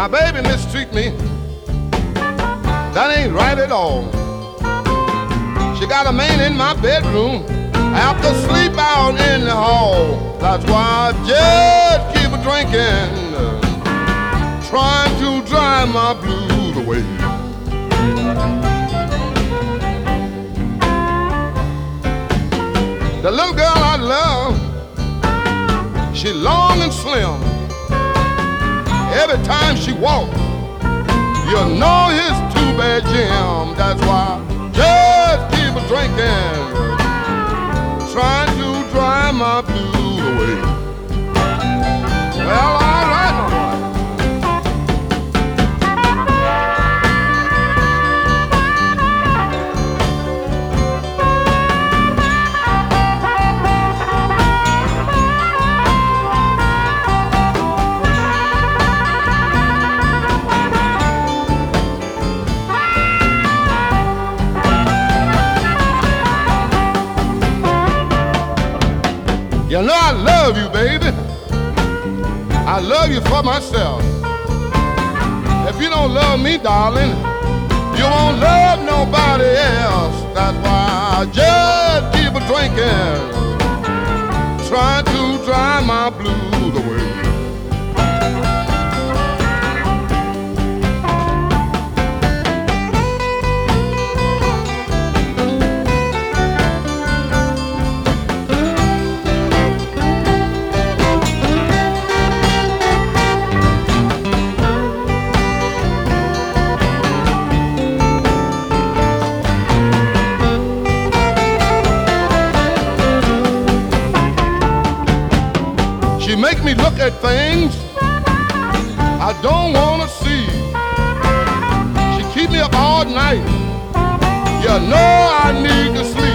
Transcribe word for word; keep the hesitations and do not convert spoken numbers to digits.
My baby mistreat me. That ain't right at all. She got a man in my bedroom. I have to sleep out in the hall. That's why I just keep a drinking, trying to drive my blues away. The little girl I love, she long and slim. Every time she walks, you know it's too bad Jim. That's why I just keep a drinking, trying to drive my blues away. Well, all right, my boy. You know I love you, baby. I love you for myself. If you don't love me, darling, you won't love nobody else. That's why I just keep a drinking, trying to drive my blues away. She make me look at things I don't wanna see. She keep me up all night. You know I need to sleep.